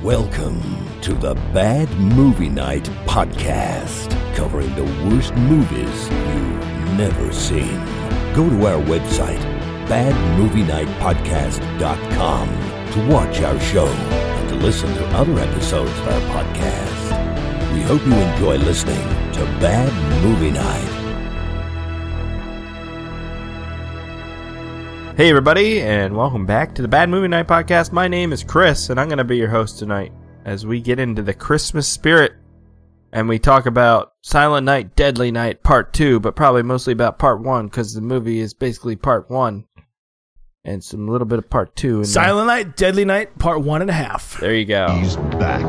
Welcome to the Bad Movie Night Podcast, covering the worst movies you've never seen. Go to our website, badmovienightpodcast.com, to watch our show and to listen to other episodes of our podcast. We hope you enjoy listening to Bad Movie Night. Hey everybody, and welcome back to the Bad Movie Night Podcast. My name is Chris, and I'm going to be your host tonight as we get into the Christmas spirit, and we talk about Silent Night, Deadly Night Part 2, but probably mostly about Part 1, because the movie is basically Part 1, and some little bit of Part 2. In Silent Night, Deadly Night Part 1.5. There you go. He's back.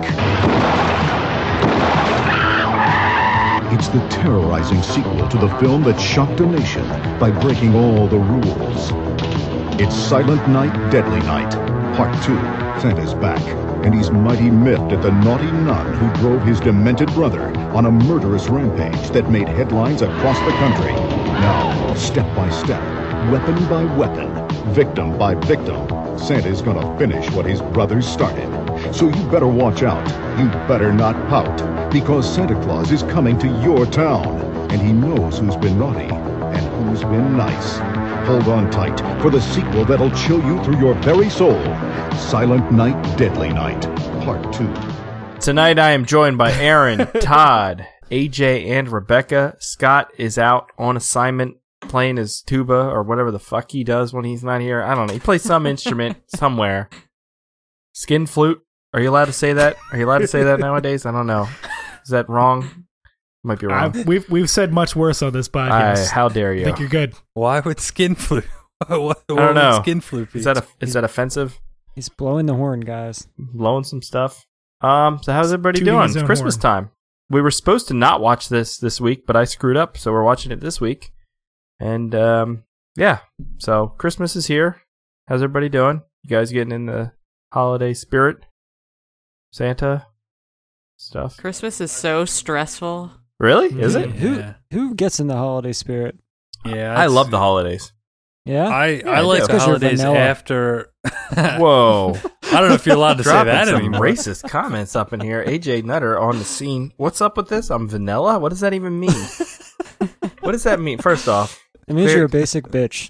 It's the terrorizing sequel to the film that shocked a nation by breaking all the rules. It's Silent Night, Deadly Night, Part 2. Santa's back, and he's mighty miffed at the naughty nun who drove his demented brother on a murderous rampage that made headlines across the country. Now, step by step, weapon by weapon, victim by victim, Santa's gonna finish what his brother started. So you better watch out. You better not pout, because Santa Claus is coming to your town, and he knows who's been naughty and who's been nice. Hold on tight for the sequel that'll chill you through your very soul. Silent Night, Deadly Night, Part 2. Tonight I am joined by Aaron, Todd, AJ, and Rebecca. Scott is out on assignment playing his tuba or whatever the fuck he does when he's not here. I don't know. He plays some instrument somewhere. Skin flute. Are you allowed to say that? Are you allowed to say that nowadays? I don't know. Is that wrong? Might be wrong. We've said much worse on this podcast. How dare you? I think you're good. Why would skin flute? What I don't know. Skin flute be? Is that offensive? He's blowing the horn, guys. Blowing some stuff. So how's everybody Tooting doing? his It's own Christmas horn. time. We were supposed to not watch this week, but I screwed up, so we're watching it this week. And yeah, so Christmas is here. How's everybody doing? You guys getting in the holiday spirit? Santa stuff? Christmas is so stressful. Really? Is it? Who gets in the holiday spirit? Yeah, I love the holidays. Yeah? I I like do. the 'Cause you're holidays vanilla. after. Whoa. I don't know if you're allowed to say Dropping that some anymore. racist comments up in here. AJ Nutter on the scene. What's up with this? I'm vanilla? What does that even mean? What does that mean? First off. It means you're a basic bitch.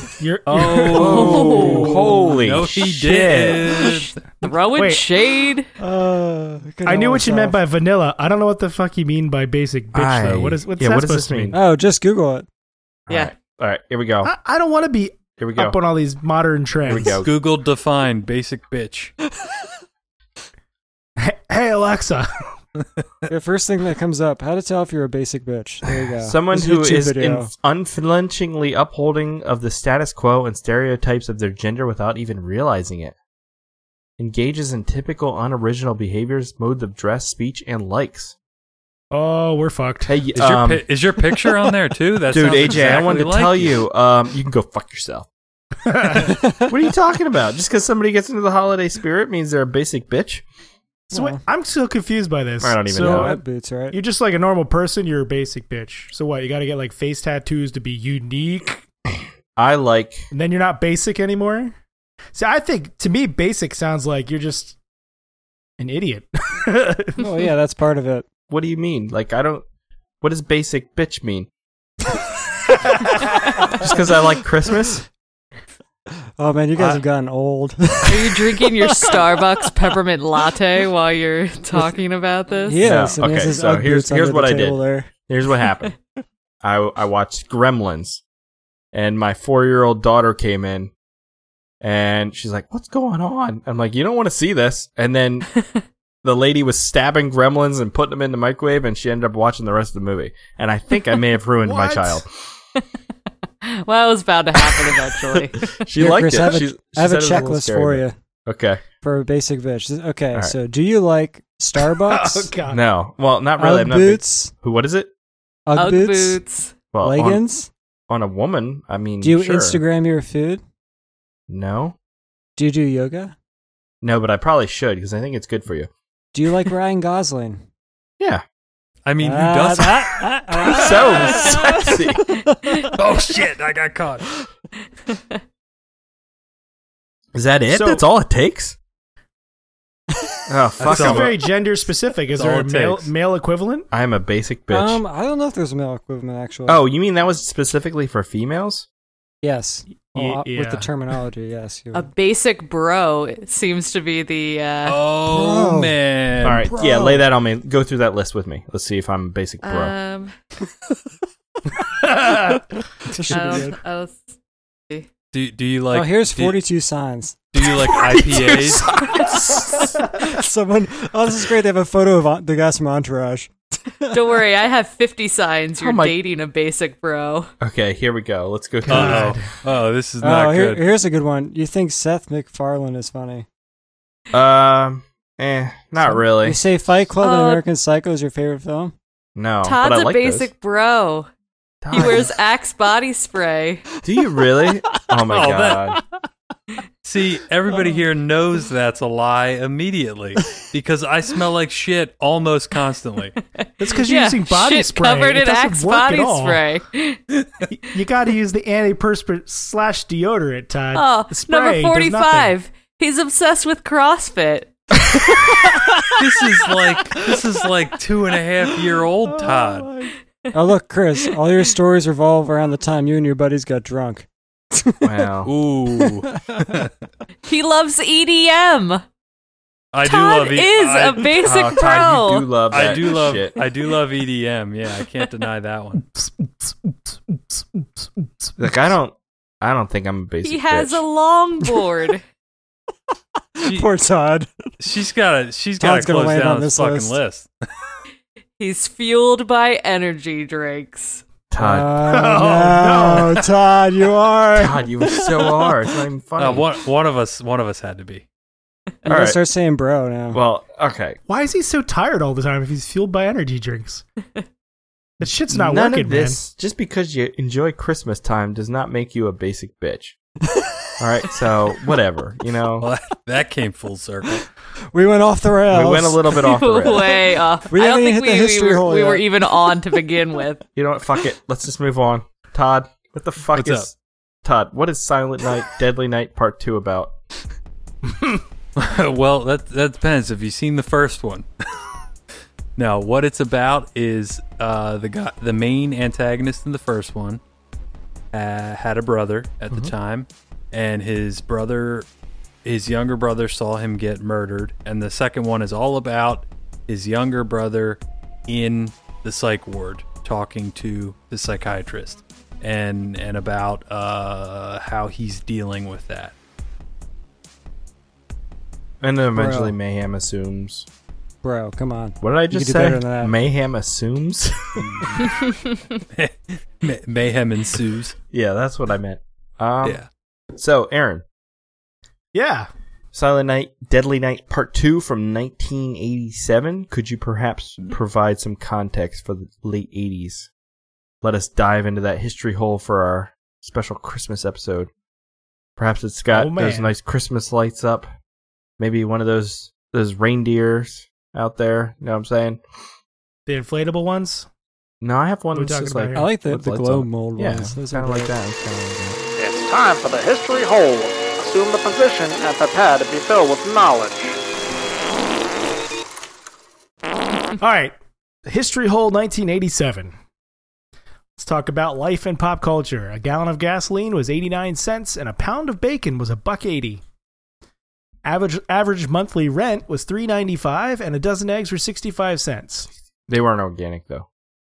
Oh, holy no, he shit. did. Throwing Wait. shade. I knew what you meant by vanilla. I don't know what the fuck you mean by basic bitch, though. What's that what supposed does this to mean? mean? Oh, just Google it. Yeah. All right, here we go. I don't want to be Here we go. up on all these modern trends. Here we go. Google define basic bitch. Hey, Alexa. The first thing that comes up, how to tell if you're a basic bitch. There you go. Someone This who YouTube is video. unflinchingly upholding of the status quo and stereotypes of their gender without even realizing it. Engages in typical unoriginal behaviors, modes of dress, speech, and likes. Oh, we're fucked. Hey, Is your picture on there too? That dude, sounds AJ, I exactly wanted to like tell you, you can go fuck yourself. What are you talking about? Just because somebody gets into the holiday spirit means they're a basic bitch? So wait, I'm still confused by this. I don't even so know. Red boots, right? You're just like a normal person. You're a basic bitch. So what? You got to get like face tattoos to be unique, I like... and then you're not basic anymore. See, I think to me, basic sounds like you're just an idiot. Oh, yeah, that's part of it. What do you mean? Like, I don't... What does basic bitch mean? Just because I like Christmas? Oh, man, you guys have gotten old. Are you drinking your Starbucks peppermint latte while you're talking about this? Yes. No, and he has okay, his so Ugg here's boots under what the I did. table there. Here's what happened. I watched Gremlins, and my 4-year-old daughter came in, and she's like, "What's going on?" I'm like, "You don't want to see this." And then the lady was stabbing gremlins and putting them in the microwave, and she ended up watching the rest of the movie. And I think I may have ruined my What? child. Well, it was bound to happen eventually. She Here, liked Chris, it. I have a, She I have a said it was little checklist scary, for you but- Okay. for a basic bitch. Okay, All right. so do you like Starbucks? Oh God. No. Well, not really. I'm Ugg not big- boots? Who? What is it? Ugg boots? boots. Well, Leggings? on a woman. I mean, Do you sure. Instagram your food? No. Do you do yoga? No, but I probably should because I think it's good for you. Do you like Ryan Gosling? Yeah. I mean, who doesn't? So sexy. Oh shit! I got caught. Is that it? So- That's all it takes? Oh, fuck This is all. him. very gender specific. Is That's there all a it takes. male equivalent? I'm a basic bitch. I don't know if there's a male equivalent actually. Oh, you mean that was specifically for females? yes. Well, Yeah. with the terminology, yes. A basic bro seems to be the. Oh, Bro. man. All right, bro. yeah, lay that on me. Go through that list with me. Let's see if I'm a basic bro. This should be good. I'll Do you like? Oh, here's do- 42 signs. Do you like IPAs? Someone. Oh, this is great. They have a photo of the guys from Entourage. Don't worry, I have 50 signs. You're Oh my- dating a basic bro. Okay, here we go. Let's go through Oh, this. oh, this is not good. Here's a good one. You think Seth MacFarlane is funny? Not You really. say Fight Club and Uh, American Psycho is your favorite film? No, but Todd's I a like basic bro. those. He wears Axe body spray. Do you really? Oh my Oh, god. See, everybody here knows that's a lie immediately because I smell like shit almost constantly. That's because you're using body shit spray. covered It in doesn't Axe work at body all. spray. You got to use the antiperspirant / deodorant, Todd. Oh, The spray number does nothing. 45. He's obsessed with CrossFit. This is like 2.5-year-old Todd. Oh, look, Chris, all your stories revolve around the time you and your buddies got drunk. Wow. Ooh, He loves EDM. I do Todd love is a basic Oh, bro. Todd, you do love that I do love shit. I do love EDM. Yeah, I can't deny that one. Like I don't think I'm a basic He has bitch. a longboard. Poor Todd. She's got to Todd's gonna close land down on this this fucking list. He's fueled by energy drinks. Todd. Oh, no, Todd, you are. God, you so are. It's not even funny. One of us had to be. I'm All gonna right. start saying bro now. Well, okay. Why is he so tired all the time if he's fueled by energy drinks? That shit's not None working, of this, just because you enjoy Christmas time, does not make you a basic bitch. All right, so whatever, you know. Well, that came full circle. We went off the rails. We went a little bit off the rails. Way off. We I don't haven't even think hit the history hole we yet. were even on to begin with. You know what? Fuck it. Let's just move on. Todd, what the fuck What's is up? Todd? What is Silent Night, Deadly Night Part 2 about? Well, that depends. Have you seen the first one? No, what it's about is the main antagonist in the first one had a brother at the time, and his younger brother saw him get murdered, and the second one is all about his younger brother in the psych ward talking to the psychiatrist and about how he's dealing with that. And then eventually Bro. Mayhem assumes. Bro, come on. What did I You just could do say? better than that. Mayhem assumes? Mayhem ensues. Yeah, that's what I meant. Yeah. So, Aaron, Yeah. Silent Night, Deadly Night Part 2 from 1987. Could you perhaps provide some context for the late 80s? Let us dive into that history hole for our special Christmas episode. Perhaps it's got Oh, man. those nice Christmas lights up. Maybe one of those reindeers out there. You know what I'm saying? The inflatable ones? No, I have one What are we that's just talking like... about I like the with lights glow on it. mold Yeah, ones. Those kind are of like great. that. It's kinda like that. It's time for the history hole. Assume the position and prepare to be filled with knowledge. All right. History Hole 1987. Let's talk about life and pop culture. A gallon of gasoline was 89 cents and a pound of bacon was $1.80. Average monthly rent was $3.95 and a dozen eggs were 65 cents. They weren't organic, though.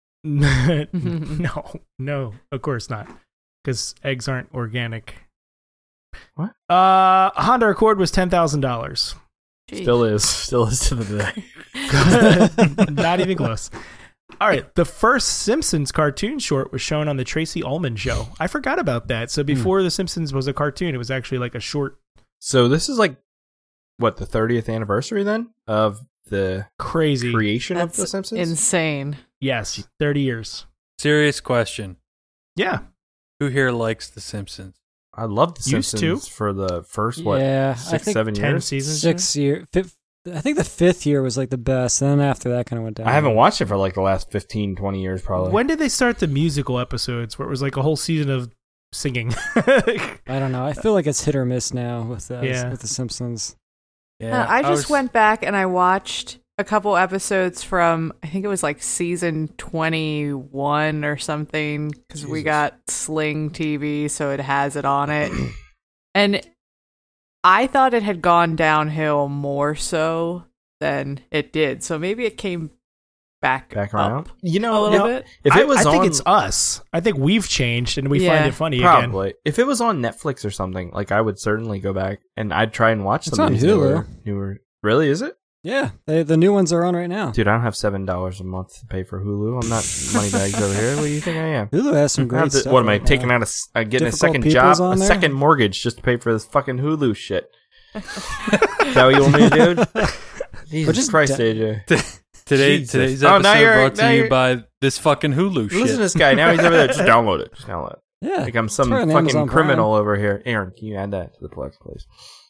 No, of course not. Because eggs aren't organic. What? A Honda Accord was $10,000. Still is to the day. Not even close. All right. The first Simpsons cartoon short was shown on the Tracy Ullman Show. I forgot about that. So before The Simpsons was a cartoon, it was actually like a short. So this is like, what, the 30th anniversary then of the Crazy. creation of The That's Simpsons? insane. Yes. 30 years. Serious question. Yeah. Who here likes The Simpsons? I love The Used to. Simpsons for the first, what, Yeah, I 6, think 7 10 years? seasons. 6 year. I think the 5th year was like the best. And then after that kind of went down. I haven't watched it for like the last 15, 20 years probably. When did they start the musical episodes where it was like a whole season of singing? I don't know. I feel like it's hit or miss now with Yeah. with the Simpsons. Yeah, I just went back and I watched a couple episodes from, I think it was like season 21 or something, because we got Sling TV, so it has it on it. And I thought it had gone downhill more so than it did. So maybe it came back around. up You know, a little bit. If it was I think on, it's us. I think we've changed and we Yeah, find it funny probably. again. If it was on Netflix or something, like I would certainly go back and I'd try and watch It's some on of these Hulu. newer. Really, is it? Yeah, the new ones are on right now. Dude, I don't have $7 a month to pay for Hulu. I'm not moneybags over here. What do you think I am? Hulu has some great stuff. What am I right taking now. out getting a Difficult second People's job, on a there? second mortgage just to pay for this fucking Hulu shit? Is that what you want me to do? Jesus just Christ, AJ. Today's Jesus. episode Now brought to you you're- by this fucking Hulu shit. Listen to this guy. Now he's over there. Just download it. Just download it. Yeah, Like I'm some it's on fucking Amazon criminal over here. Aaron, can you add that to the Plex, please?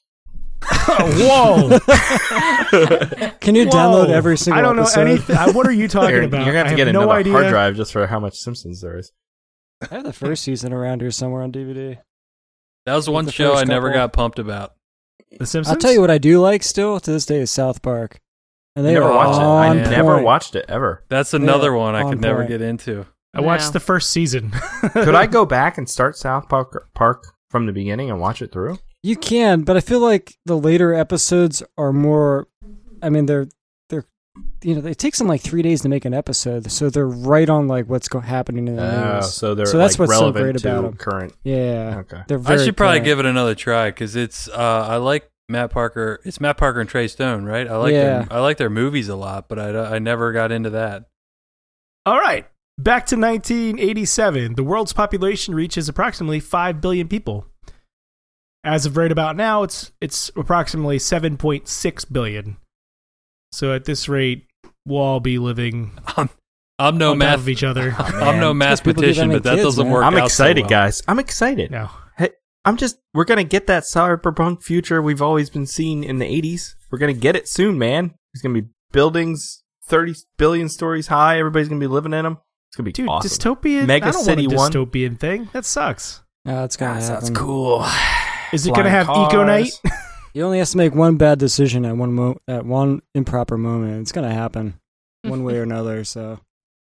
Whoa! Can you download every single I don't know episode? anything. What are you talking Aaron, about? you're gonna have I to get no another idea. hard drive just for how much Simpsons there is. I have the first season around here somewhere on DVD. That was one The show I first never couple. got pumped about. The Simpsons. I'll tell you what I do like still to this day is South Park. And they Never are watched it. I on never point. watched it ever. That's another Yeah, one I on could never point. get into. I watched No. the first season. Could I go back and start South Park from the beginning and watch it through? You can, but I feel like the later episodes are more. I mean, they're it takes them like 3 days to make an episode, so they're right on like what's happening in the news. So they're So that's like what's so relevant great to about 'em. current. Yeah, Okay. they're I very should probably current. give it another try because it's I like Matt Parker. It's Matt Parker and Trey Stone, right? I like their movies a lot, but I never got into that. All right. Back to 1987. The world's population reaches approximately 5 billion people. As of right about now, it's approximately 7.6 billion. So at this rate, we'll all be living I'm no on top math. of each other. I'm no It's 'cause people give mathematician, them but that kids, doesn't man. work. I'm out excited, so well. guys. I'm excited. No. Hey, we're going to get that cyberpunk future we've always been seeing in the 80s. We're going to get it soon, man. There's going to be buildings 30 billion stories high. Everybody's going to be living in them. It's going to be Dude, awesome. dystopian. Mega I don't City want a 1. dystopian thing. That sucks. No, it's gonna happen. Sounds cool. Is it going to Flying have Eco Night? cars. You only have to make one bad decision at one improper moment. It's gonna happen, one way or another. So,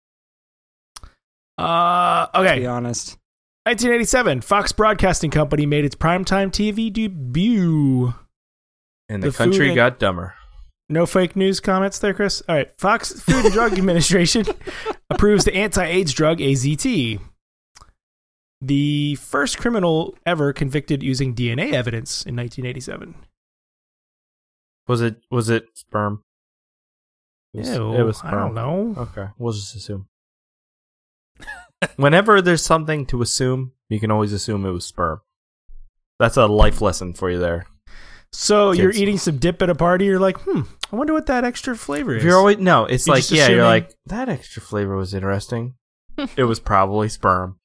to Okay. be honest, 1987, Fox Broadcasting Company made its primetime TV debut. And the The country food- got dumber. No fake news comments there, Chris? All right. Fox Food and Drug Administration approves the anti-AIDS drug AZT. The first criminal ever convicted using DNA evidence in 1987. Was it sperm? It was sperm. I don't know. Okay, we'll just assume. Whenever there's something to assume, you can always assume it was sperm. That's a life lesson for you there. So Kids. you're eating some dip at a party. You're like, I wonder what that extra flavor is. If you're always no, it's You're like just you're assuming- like that extra flavor was interesting. It was probably sperm.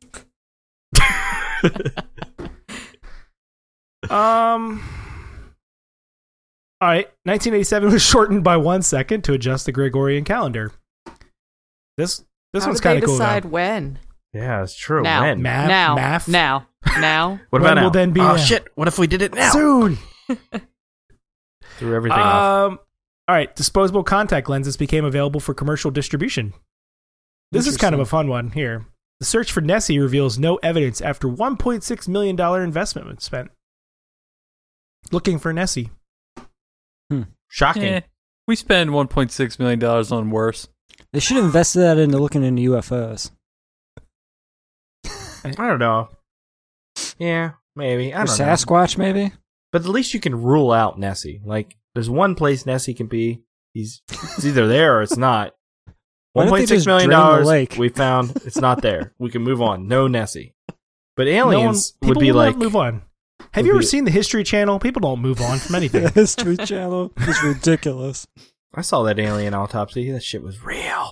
All right. 1987 was shortened by 1 second to adjust the Gregorian calendar. This How one's did kind they of cool. decide Now. when? Yeah, it's true. Now. When? Now. Math? Now. What When about will now? then be oh now? shit! What if we did it now? Soon. Threw everything off. All right. Disposable contact lenses became available for commercial distribution. This is kind of a fun one here. The search for Nessie reveals no evidence after $1.6 million investment was spent. Looking for Nessie. Shocking. Eh, we spend $1.6 million on worse. they should have invested that into looking into UFOs. I don't know. Yeah, maybe. I Or don't know. Sasquatch, maybe. But at least you can rule out Nessie. Like, there's one place Nessie can be. It's either there or it's not. Why don't they $1.6 just million drain the lake? we found. It's not there. We can move on. No Nessie. But No aliens one- would people be will not like. move on. Have would you ever be- seen the History Channel? People don't move on from anything. The History Channel is ridiculous. I saw that alien autopsy. That shit was real.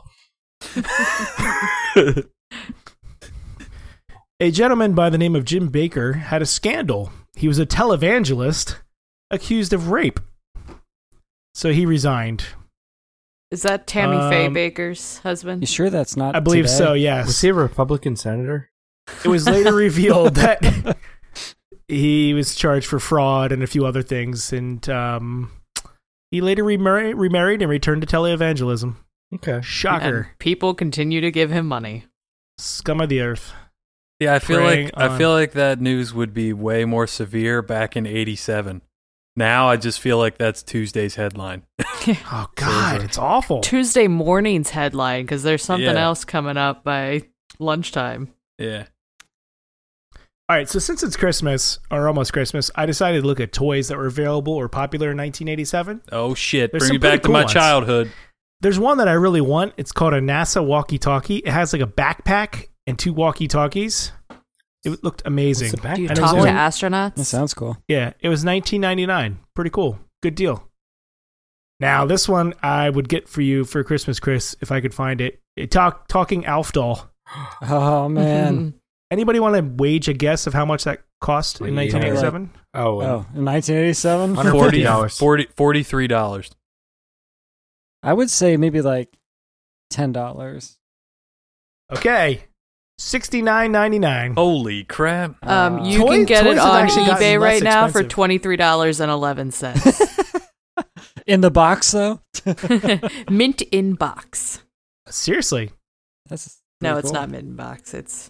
A gentleman by the name of Jim Baker had a scandal. He was a televangelist accused of rape. So he resigned. Is that Tammy Faye Um, Baker's husband? You sure that's not? I believe today? so, Was yes. he a Republican senator? It was later revealed that he was charged for fraud and a few other things, and he later remarried and returned to televangelism. Okay. Shocker. And people continue to give him money. Scum of the earth. Yeah, I feel Preying like that news would be way more severe back in '87. Now I just feel like that's Tuesday's headline. Oh, God, it's awful. Tuesday morning's headline, because there's something Yeah. else coming up by lunchtime. Yeah. All right, so since it's Christmas, or almost Christmas, I decided to look at toys that were available or popular in 1987. Oh shit! There's Bring some me back pretty to cool my ones. childhood. There's one that I really want. It's called a NASA walkie-talkie. It has like a backpack and 2 walkie-talkies. It looked amazing. What's the Do you And it talk was to only- astronauts? That sounds cool. Yeah, it was $19.99. Pretty cool. Good deal. Now, this one I would get for you for Christmas, Chris, if I could find it. Talking Alf doll. Oh man. Anybody want to wage a guess of how much that cost in Yeah. 1987? Oh, Oh, in 1987, $150. $43. I would say maybe like $10. Okay. $69.99. Holy crap! You can get toys it have on actually gotten eBay less right now for expensive. $23.11. In the box though. Mint in box. Seriously. That's No, pretty it's cool. not mint in box. It's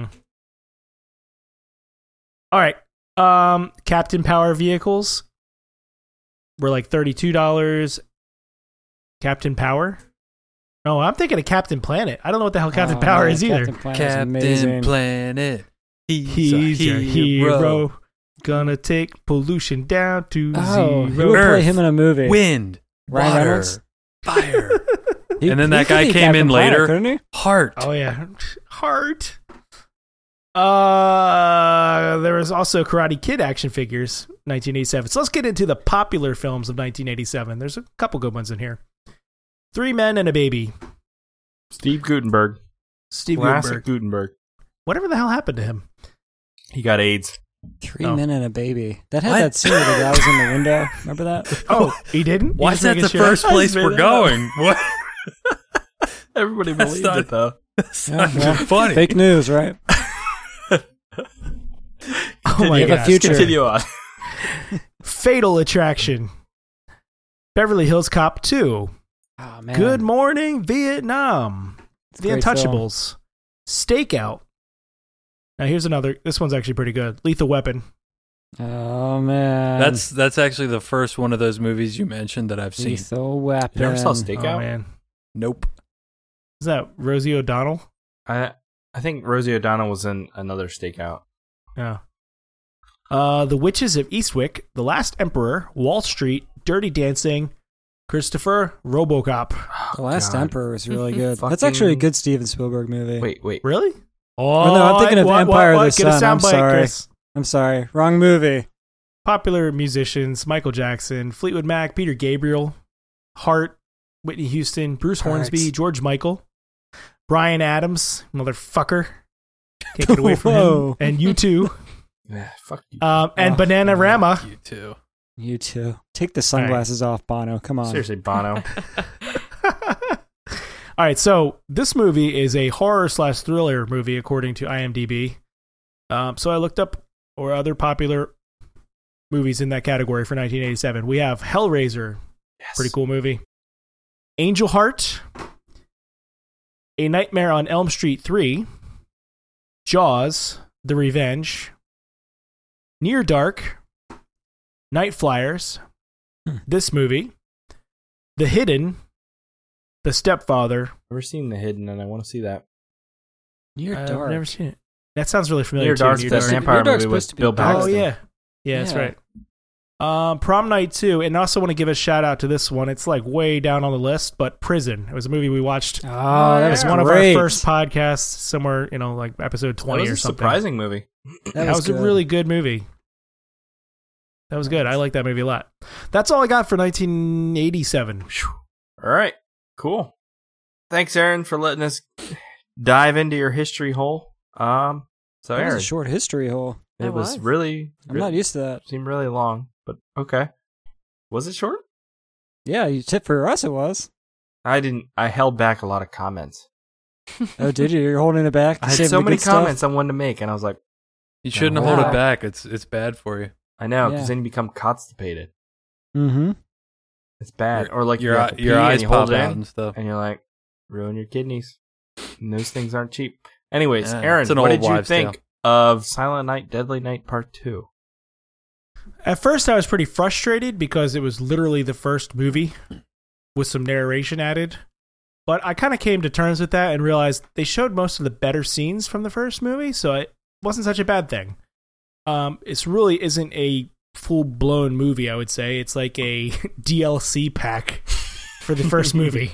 All right. Captain Power vehicles were like $32. Captain Power? No, I'm thinking of Captain Planet. I don't know what the hell Captain Oh, Power man, is either. Captain Planet's Captain amazing. Planet. He's your hero. Gonna take pollution down to Oh, who zero. would play Earth. him in a movie? Wind. Ryan Water. Reynolds? Fire. He- And then he that could guy be came Captain in Planet, later. couldn't he? Heart. Oh yeah, Heart. There was also Karate Kid action figures, 1987. So let's get into the popular films of 1987. There's a couple good ones in here. 3 Men and a Baby. Steve Gutenberg. Steve Classic Gutenberg. Gutenberg. Whatever the hell happened to him? He got AIDS. 3 Oh. Men and a Baby. That had What? that scene where the guy was in the window. Remember that? Oh, he didn't? Why He is just that making the shit first up? place made we're that up. going? What? Everybody That's believed not- it, though. That's Yeah, not well, funny. Fake news, right? Oh my You have a god. future. Continue on. Fatal Attraction. Beverly Hills Cop 2. Oh man. Good Morning Vietnam. It's a The great film. Untouchables. Stakeout. Now here's another. This one's actually pretty good. Lethal Weapon. Oh man. That's actually the first one of those movies you mentioned that I've seen. Lethal Weapon. You never saw Oh Stakeout? man. Nope. Is that Rosie O'Donnell? I think Rosie O'Donnell was in another Stakeout. Yeah. The Witches of Eastwick, The Last Emperor, Wall Street, Dirty Dancing, Christopher, RoboCop. The Last God. Emperor is really good. That's Fucking- actually a good Steven Spielberg movie. Wait. Really? Oh, no, I'm thinking of Empire of the Get a Sun. I'm soundbite, sorry. Chris. I'm sorry. Wrong movie. Popular musicians: Michael Jackson, Fleetwood Mac, Peter Gabriel, Hart, Whitney Houston, Bruce Hornsby, Hart. George Michael, Bryan Adams, motherfucker. Can't get away from him. Whoa. And U2. Yeah, fuck you. And Oh, Bananarama. You too. You too. Take the sunglasses off, Bono. Come on. Seriously, Bono. All right, so this movie is a horror/thriller movie according to IMDb. So I looked up or other popular movies in that category for 1987. We have Hellraiser, Yes. pretty cool movie. Angel Heart, A Nightmare on Elm Street 3, Jaws, The Revenge, Near Dark, Night Flyers, this movie, The Hidden, The Stepfather. Never seen The Hidden, and I want to see that. Near I've Dark. never seen it. That sounds really familiar Near too. Dark's Near the Dark. vampire Near Dark's movie with supposed to be Bill bad. Oh Paxton. yeah, that's Yeah. right. Prom Night 2, and I also want to give a shout out to this one. It's like way down on the list, but Prison. It was a movie we watched. Oh, that It's was one great. of our first podcasts, somewhere like episode That 20 was or a something. surprising movie. That was a good. really good movie. That was good. I like that movie a lot. That's all I got for 1987. All right, cool. Thanks, Aaron, for letting us dive into your history hole. So That was Aaron, a short history hole. it That was was. really. I'm not used to that. Seemed really long, but okay. Was it short? Yeah, for us it was. I didn't. I held back a lot of comments. Oh, did you? You're holding it back? I had so many comments I wanted to make, and I was like, You shouldn't No. hold Wow. it back. It's bad for you. I know, because Yeah. then you become constipated. Mm-hmm. It's bad. Or like your you have to your pee eyes and you hold pop it out in, and stuff. and you're like, ruin your kidneys. And those things aren't cheap. Anyways, Yeah, Aaron, it's an what old did you wives' think tale. of Silent Night, Deadly Night Part 2? At first, I was pretty frustrated because it was literally the first movie with some narration added. But I kind of came to terms with that and realized they showed most of the better scenes from the first movie, so it wasn't such a bad thing. It really isn't a full-blown movie, I would say. It's like a DLC pack for the first movie.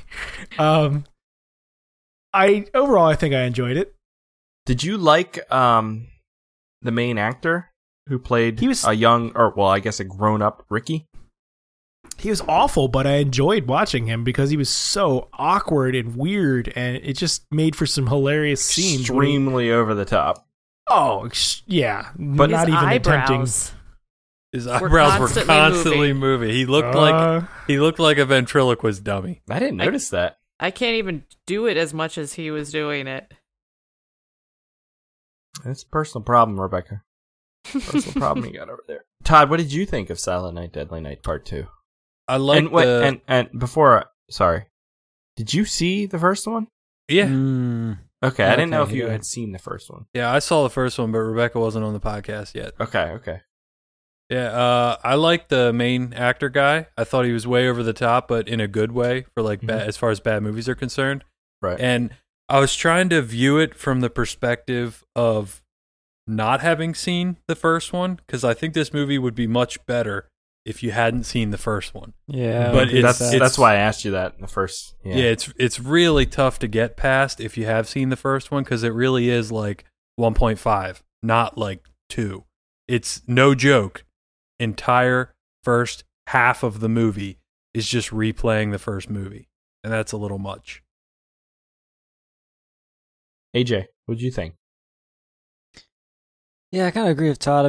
Overall, I think I enjoyed it. Did you like the main actor who played He was- a young, or well, I guess a grown-up Ricky? He was awful, but I enjoyed watching him because he was so awkward and weird, and it just made for some hilarious scenes. Extremely over the top. Yeah, But but not His even eyebrows. His Were eyebrows were constantly constantly moving. He looked like a ventriloquist dummy. I didn't notice that. I can't even do it as much as he was doing it. It's a personal problem, Rebecca. Personal problem you got over there. Todd, what did you think of Silent Night, Deadly Night Part 2? I like and, wait, and before, sorry, did you see the first one? yeah. Okay, I didn't know Okay, if you yeah. had seen the first one. Yeah, I saw the first one, but Rebecca wasn't on the podcast yet. Okay. Yeah, I like the main actor guy. I thought he was way over the top, but in a good way for like as far as bad movies are concerned. Right. And I was trying to view it from the perspective of not having seen the first one, because I think this movie would be much better if you hadn't seen the first one. Yeah, But that's why I asked you that in the first. Yeah, it's really tough to get past if you have seen the first one, because it really is like 1.5, not like 2. It's no joke. Entire first half of the movie is just replaying the first movie, and that's a little much. AJ, what did you think? Yeah, I kind of agree with Todd.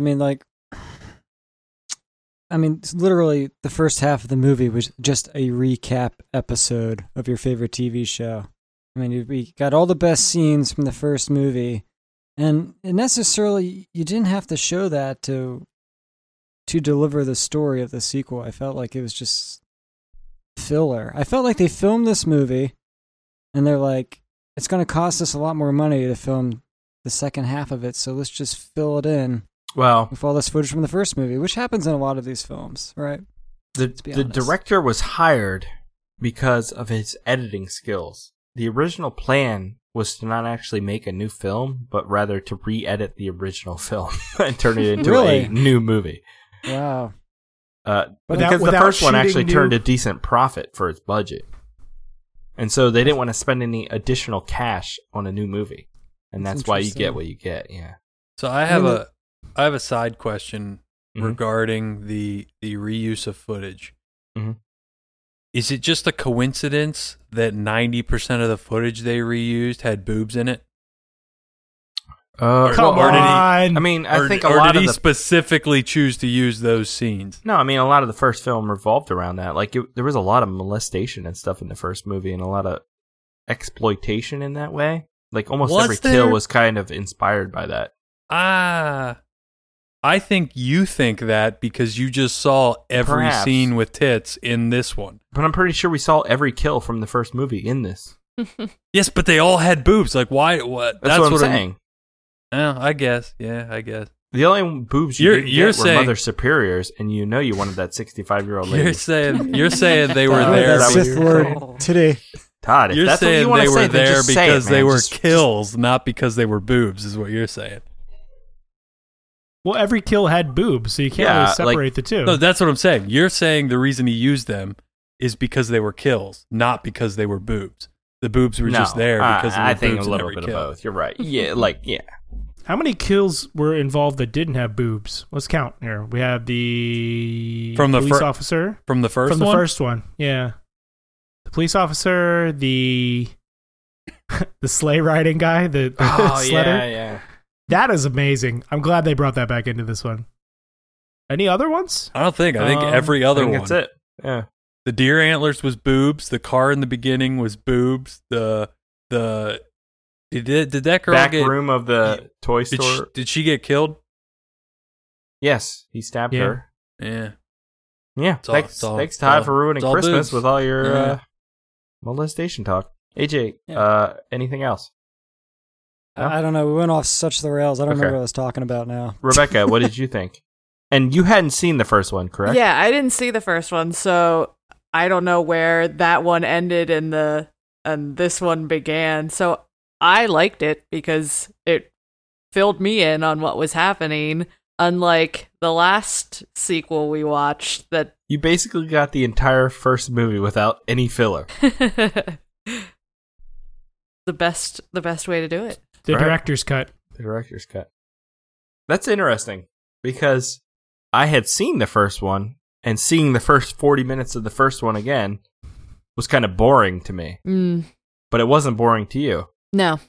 It's literally the first half of the movie was just a recap episode of your favorite TV show. I mean, we got all the best scenes from the first movie, and necessarily you didn't have to show that to deliver the story of the sequel. I felt like it was just filler. I felt like they filmed this movie, and they're like, it's going to cost us a lot more money to film the second half of it, so let's just fill it in Well, with all this footage from the first movie, which happens in a lot of these films, right? the be the honest. director was hired because of his editing skills. The original plan was to not actually make a new film, but rather to re-edit the original film and turn it into Really? a new movie. Wow. Because the without first one shooting actually new- turned a decent profit for its budget. And so they didn't want to spend any additional cash on a new movie. And That's that's why you interesting. get what you get, yeah. So I have mean, I have a side question Mhm. regarding the reuse of footage. Mhm. Is it just a coincidence that 90% of the footage they reused had boobs in it? Come or did he- on. I mean, I or think a or lot did of he the specifically choose to use those scenes? No, I mean, a lot of the first film revolved around that. Like, there was a lot of molestation and stuff in the first movie, and a lot of exploitation in that way. Like, almost Was every kill there? was kind of inspired by that. I think you think that because you just saw every Perhaps. scene with tits in this one. But I'm pretty sure we saw every kill from the first movie in this. Yes, but they all had boobs. Like, why? What? That's what I'm saying. Oh, I guess. Yeah, I guess. The only boobs You're you were saying- Mother Superiors, and you know you wanted that 65-year-old lady. You're saying they were That there. was Sith Lord Oh. today. Todd, if You're that's what saying you want they to were say, then there just say it, because they man. were Just- kills, not because they were boobs, is what you're saying. Well, every kill had boobs, so you can't Yeah, really like- separate the two. No, that's what I'm saying. You're saying the reason he used them is because they were kills, not because they were boobs. The boobs were just there because of the I think boobs a in little every bit kill. of both. You're right. Yeah. How many kills were involved that didn't have boobs? Let's count here. We have the From the police fir- officer. From the first From the one? first one, yeah. The police officer, the the sleigh riding guy, the Oh, sledder. yeah. That is amazing. I'm glad they brought that back into this one. Any other ones? I don't think. I think every I other think one. that's it. Yeah. The deer antlers was boobs. The car in the beginning was boobs. Did that girl Back get room of the toy Did store. she get killed? Yes, he stabbed Yeah. her. Yeah. Yeah, all- thanks, it's all- thanks it's Todd all- for ruining it's all Christmas boobs. with all your Yeah. molestation talk. AJ, Yeah. anything else? No? I don't know. We went off such the rails. I don't Okay. remember what I was talking about now. Rebecca, what did you think? And you hadn't seen the first one, correct? Yeah, I didn't see the first one, so I don't know where that one ended and this one began. So I liked it because it filled me in on what was happening, unlike the last sequel we watched that You basically got the entire first movie without any filler. the best way to do it. The Right. director's cut. The director's cut. That's interesting because I had seen the first one, and seeing the first 40 minutes of the first one again was kind of boring to me. But it wasn't boring to you. No.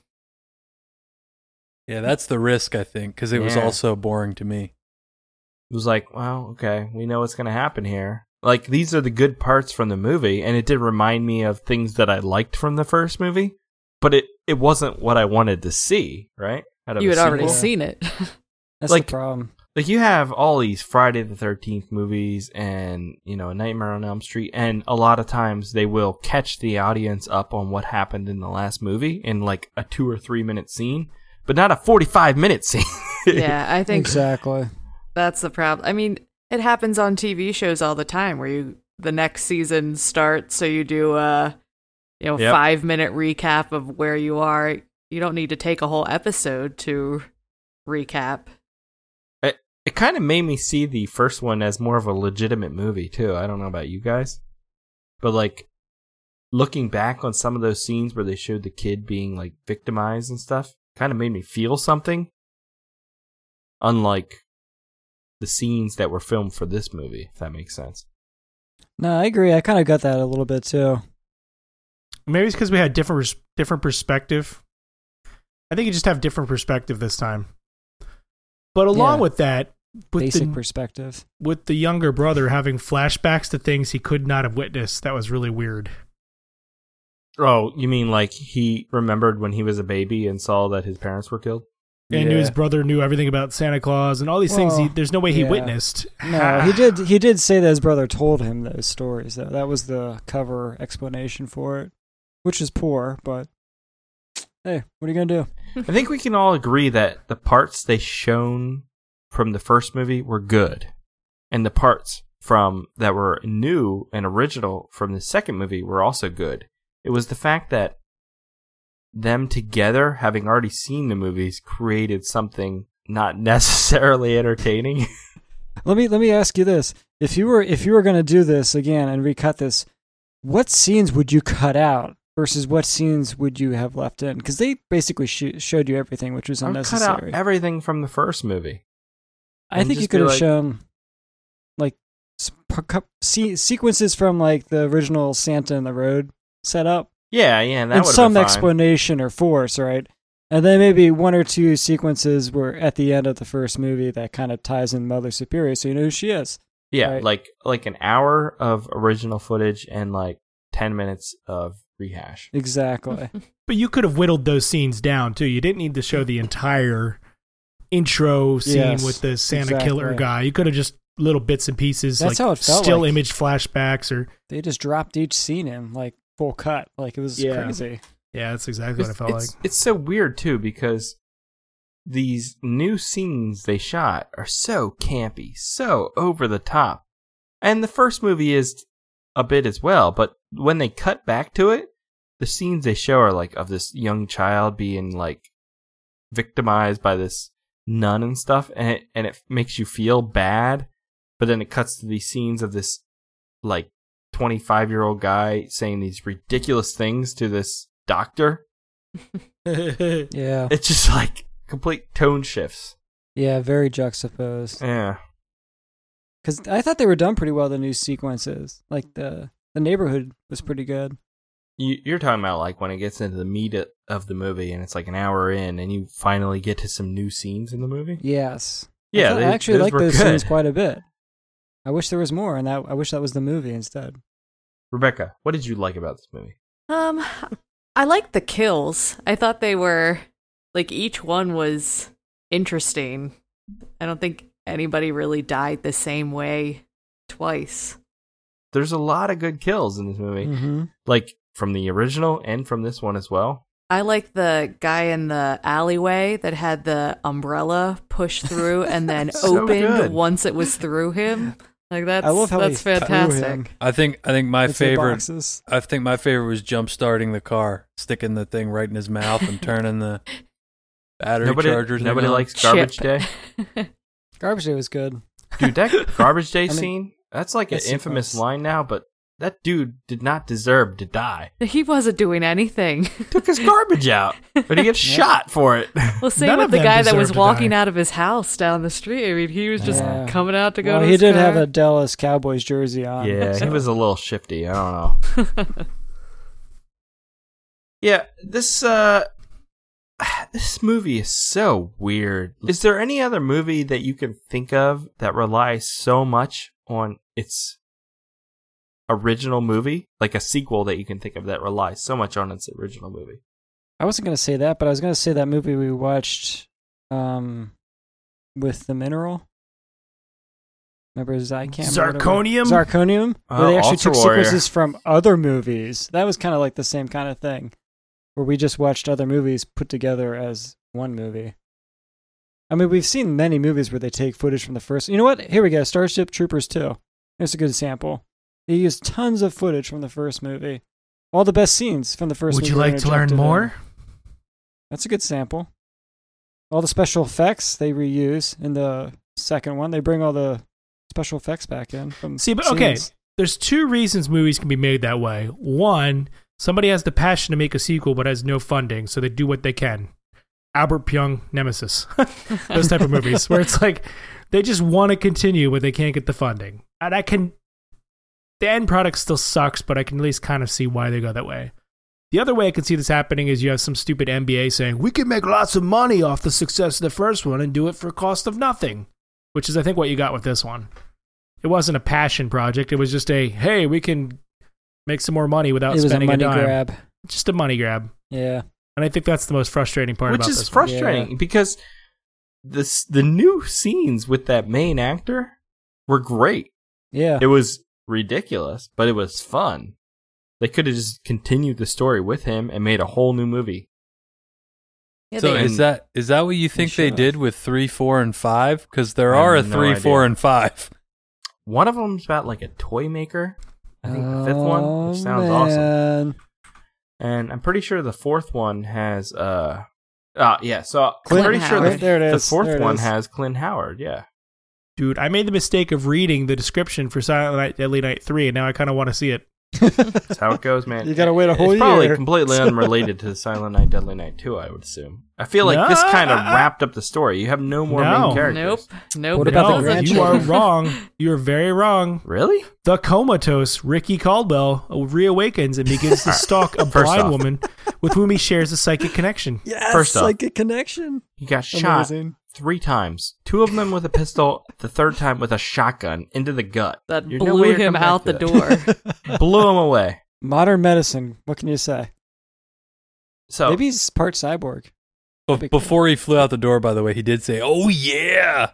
Yeah, that's the risk, I think, because it was Yeah. also boring to me. It was like, well, okay, we know what's going to happen here. Like, these are the good parts from the movie, and it did remind me of things that I liked from the first movie, but it wasn't what I wanted to see, right? Out of You a had already sequel. seen it. That's Like- the problem. Like, you have all these Friday the 13th movies and, Nightmare on Elm Street, and a lot of times they will catch the audience up on what happened in the last movie in, like, a 2 or 3 minute scene, but not a 45-minute scene. Yeah, I think Exactly. that's the problem. I mean, it happens on TV shows all the time where the next season starts, so you do a Yep. 5-minute recap of where you are. You don't need to take a whole episode to recap. It kind of made me see the first one as more of a legitimate movie, too. I don't know about you guys. But, like, looking back on some of those scenes where they showed the kid being, like, victimized and stuff, kind of made me feel something. Unlike the scenes that were filmed for this movie, if that makes sense. No, I agree. I kind of got that a little bit too. Maybe it's because we had different perspective. I think you just have different perspective this time. But along Yeah. with that, Basic perspective. with the younger brother having flashbacks to things he could not have witnessed, that was really weird. Oh, you mean like he remembered when he was a baby and saw that his parents were killed? And knew his brother knew everything about Santa Claus and all these things. Well, There's no way he yeah. witnessed. No, he did. He did say that his brother told him those stories. Though that was the cover explanation for it, which is poor. But hey, what are you gonna do? I think we can all agree that the parts they shown from the first movie were good, and the parts from that were new and original from the second movie were also good. It was the fact that them together, having already seen the movies, created something not necessarily entertaining. Let me ask you this: if you were gonna do this again and recut this, what scenes would you cut out versus what scenes would you have left in? Because they basically showed you everything, which was I would cut unnecessary. out everything from the first movie. I and think you just could be have like- shown like sequences from like the original Santa and the Road setup, Yeah, and that and would some have been fine. explanation or force, right? And then maybe one or two sequences were at the end of the first movie that kind of ties in Mother Superior, so you know who she is. Yeah, Right. like an hour of original footage and like 10 minutes of rehash. Exactly. But you could have whittled those scenes down too. You didn't need to show the entire intro scene Yes, with the Santa exactly. killer guy. You could have just little bits and pieces, That's like how it felt still like. image flashbacks, or They just dropped each scene in like full cut, like it was Yeah. crazy. yeah, that's exactly what it felt like. It's so weird too because these new scenes they shot are so campy, so over the top. And the first movie is a bit as well, but when they cut back to it, the scenes they show are like of this young child being like victimized by this nun and stuff, and it makes you feel bad. But then it cuts to these scenes of this like 25-year-old guy saying these ridiculous things to this doctor. Yeah. It's just like complete tone shifts. Yeah, very juxtaposed. Yeah. Because I thought they were done pretty well, the new sequences. Like the neighborhood was pretty good. You're talking about like when it gets into the meat of the movie and it's like an hour in and you finally get to some new scenes in the movie? Yes. Yeah, I actually like were those good. scenes quite a bit. I wish there was more, and I wish that was the movie instead. Rebecca, what did you like about this movie? I liked the kills. I thought they were like each one was interesting. I don't think anybody really died the same way twice. There's a lot of good kills in this movie. Mm-hmm. Like from the original and from this one as well. I like the guy in the alleyway that had the umbrella push through and then So opened good. once it was through him. Like that's I love how that's he threw him. fantastic. I think my It's in favorite. boxes. I think my favorite was jump starting the car, sticking the thing right in his mouth, and turning the battery chargers. Nobody on. likes Garbage Day. Garbage Day was good. Dude, that Garbage Day I mean, scene, that's like an it's infamous sequence. line now, but that dude did not deserve to die. He wasn't doing anything. Took his garbage out, but he gets shot for it. Well, same None with of the them guy that deserve was to walking die. out of his house down the street. I mean, he was just Yeah. coming out to go Well, to he his did car. have a Dallas Cowboys jersey on. Yeah, he so- was a little shifty. I don't know. Yeah, this movie is so weird. Is there any other movie that you can think of that relies so much on its original movie? Like a sequel that you can think of that relies so much on its original movie? I wasn't going to say that, but I was going to say that movie we watched with the mineral. Remember Zycam? or whatever? Zirconium? Zirconium? Where Oh, they actually Ultra took Warrior. sequences from other movies. That was kind of like the same kind of thing. Where we just watched other movies put together as one movie. I mean, we've seen many movies where they take footage from the first. You know what? Here we go. Starship Troopers 2. Here's a good example. They used tons of footage from the first movie. All the best scenes from the first Would movie. you were like to learn interjected in. more? That's a good sample. All the special effects they reuse in the second one. They bring all the special effects back in from See, but okay, scenes. there's two reasons movies can be made that way. One, somebody has the passion to make a sequel but has no funding, so they do what they can. Albert Pyong, Nemesis. Those type of movies where it's like they just want to continue but they can't get the funding. And the end product still sucks, but I can at least kind of see why they go that way. The other way I can see this happening is you have some stupid MBA saying, we can make lots of money off the success of the first one and do it for cost of nothing, which is, I think, what you got with this one. It wasn't a passion project. It was just a, hey, we can make some more money without It was a spending money dime. grab. Just a money grab. Yeah. And I think that's the most frustrating part Which about is this one. frustrating because the new scenes with that main actor were great. Yeah. It was ridiculous, but it was fun. They could have just continued the story with him and made a whole new movie. Yeah, So they- is that what you think they should've. did with 3, 4, and 5? Because there I are a have no 3, idea. 4, and 5. One of them's about like a toy maker. I think the fifth one, which sounds Oh, awesome. man. And I'm pretty sure the fourth one has so I'm Clint pretty sure Howard. There it the is. fourth There it one is. has Clint Howard, yeah. Dude, I made the mistake of reading the description for Silent Night, Deadly Night 3, and now I kind of want to see it. That's how it goes, man. You gotta wait a whole It's probably year. completely unrelated to Silent Night, Deadly Night 2, I would assume. I feel like this kind of wrapped up the story. You have no more No. main characters. Nope. What it about the doesn't. You are wrong. You're very wrong. Really? The comatose Ricky Caldwell reawakens and begins to stalk a First blind off. woman with whom he shares a psychic connection. Yes, First off. psychic connection. He got shot Amazing. 3 times. 2 of them with a pistol, the third time with a shotgun into the gut. That There's no blew way you're him coming back out to the that. door. Blew him away. Modern medicine. What can you say? So Maybe he's part cyborg. But before he flew out the door, by the way, he did say, "Oh yeah."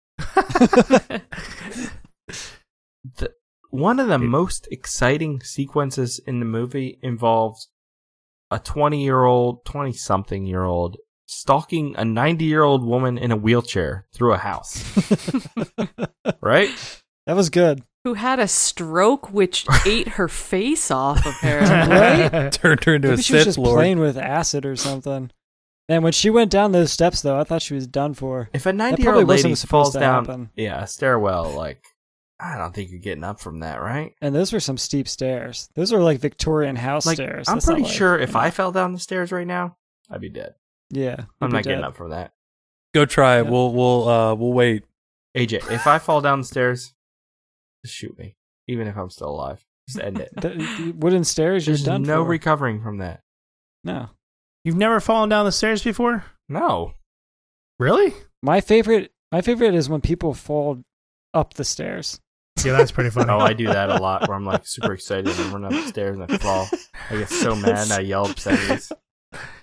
one of the most exciting sequences in the movie involves a 20-something-year-old stalking a 90-year-old woman in a wheelchair through a house. Right? That was good. Who had a stroke which ate her face off, apparently. Turned her into Maybe a she was Sith just Lord. playing with acid or something. And when she went down those steps, though, I thought she was done for. If a probably 90-year-old wasn't lady supposed falls to down happen. a stairwell, like, I don't think you're getting up from that, right? And those were some steep stairs. Those are like Victorian house Like, stairs. I'm That's not pretty like, sure if you know. I fell down the stairs right now, I'd be dead. Yeah. I'm you'd not be getting dead. up from that. Go try it. Yeah. We'll wait. AJ, if I fall down the stairs, just shoot me. Even if I'm still alive. Just end it. The wooden stairs, you're There's done no for. recovering from that. No. You've never fallen down the stairs before? No. Really? My favorite is when people fall up the stairs. Yeah, that's pretty funny. Oh, I do that a lot where I'm like super excited and run up the stairs and I fall. I get so mad and I yell obscenities.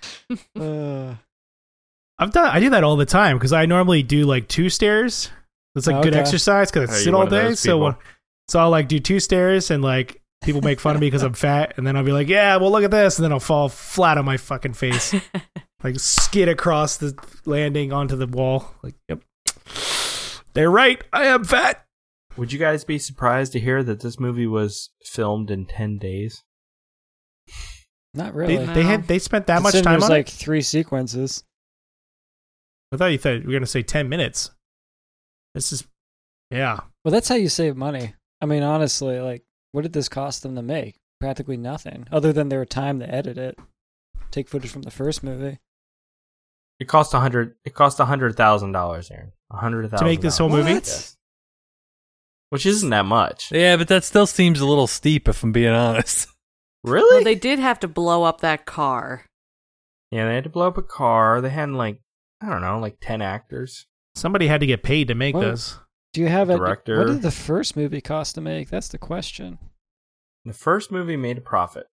Uh, I do that all the time because I normally do like 2 stairs It's like good exercise because I sit all day. So I'll like do 2 stairs and like people make fun of me because I'm fat, and then I'll be like, yeah, well look at this, and then I'll fall flat on my fucking face, like skid across the landing onto the wall. Like, yep, they're right. I am fat. Would you guys be surprised to hear that this movie was filmed in 10 days? Not really. They spent that much time on it? There's like 3 3 sequences. I thought you were going to say 10 minutes. This is, yeah. Well, that's how you save money. I mean, honestly, like, what did this cost them to make? Practically nothing, other than their time to edit it, take footage from the first movie. It cost $100,000, Aaron. $100,000 to make this whole movie. Yes. Which isn't that much. Yeah, but that still seems a little steep, if I'm being honest. Really? Well, they did have to blow up that car. Yeah, they had to blow up a car. They had like, I don't know, like 10 actors. Somebody had to get paid to make this. Do you have Director. What did the first movie cost to make? That's the question. The first movie made a profit.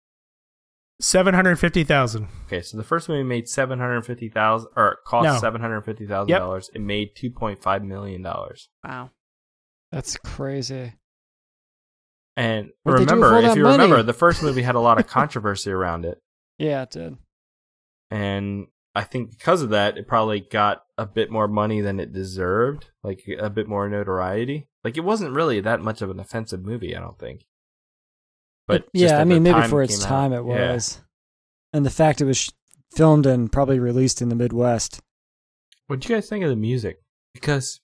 $750,000. Okay, so the first movie made $750,000, or it cost $750,000. Yep. It made $2.5 million. Wow, that's crazy. And remember, if you remember, the first movie had a lot of controversy around it. Yeah, it did. And I think because of that, it probably got a bit more money than it deserved, like a bit more notoriety. Like, it wasn't really that much of an offensive movie, I don't think. But yeah, I mean, maybe for its time it was. Yeah. And the fact it was filmed and probably released in the Midwest. What'd you guys think of the music? Because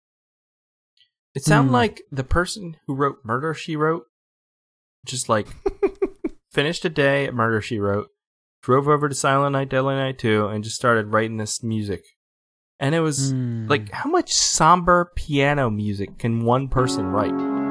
it sounded like the person who wrote Murder, She Wrote just like finished a day at Murder, She Wrote, drove over to Silent Night, Deadly Night 2, and just started writing this music. And it was like, how much somber piano music can one person write?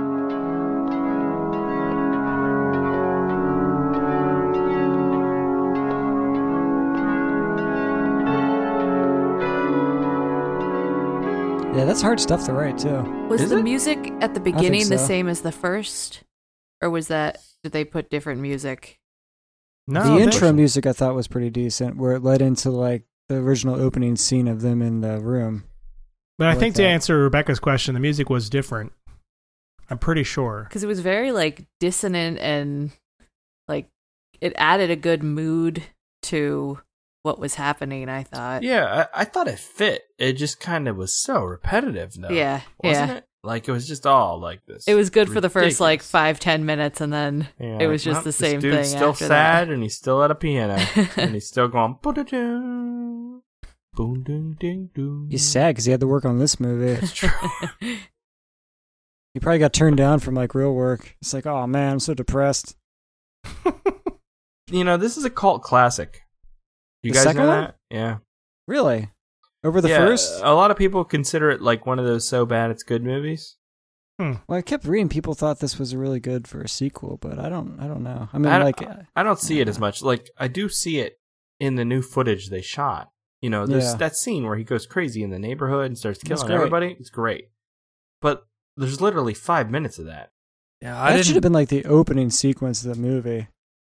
Yeah, that's hard stuff to write, too. Was the music at the beginning the same as the first? Or did they put different music? No, the intro music I thought was pretty decent, where it led into like the original opening scene of them in the room. But I think to answer Rebecca's question, the music was different. I'm pretty sure. Because it was very like dissonant and like it added a good mood to what was happening, I thought. Yeah, I thought it fit. It just kind of was so repetitive, though. Yeah. Wasn't it? Like, it was just all like this. It was good for the first, like, 5-10 minutes, and then it was just the same thing. This dude's still sad, and he's still at a piano, and he's still going, boom, ding, ding, ding. He's sad because he had to work on this movie. That's true. He probably got turned down from, like, real work. It's like, oh, man, I'm so depressed. You know, this is a cult classic. You the guys second know one? that? Yeah. Really? Over the first? A lot of people consider it like one of those so bad it's good movies. Well, I kept reading people thought this was really good for a sequel, but I don't know. I mean, I don't see it as much. Like, I do see it in the new footage they shot. You know, there's that scene where he goes crazy in the neighborhood and starts killing everybody. It's great. But there's literally 5 minutes of that. Yeah, that should have been like the opening sequence of the movie.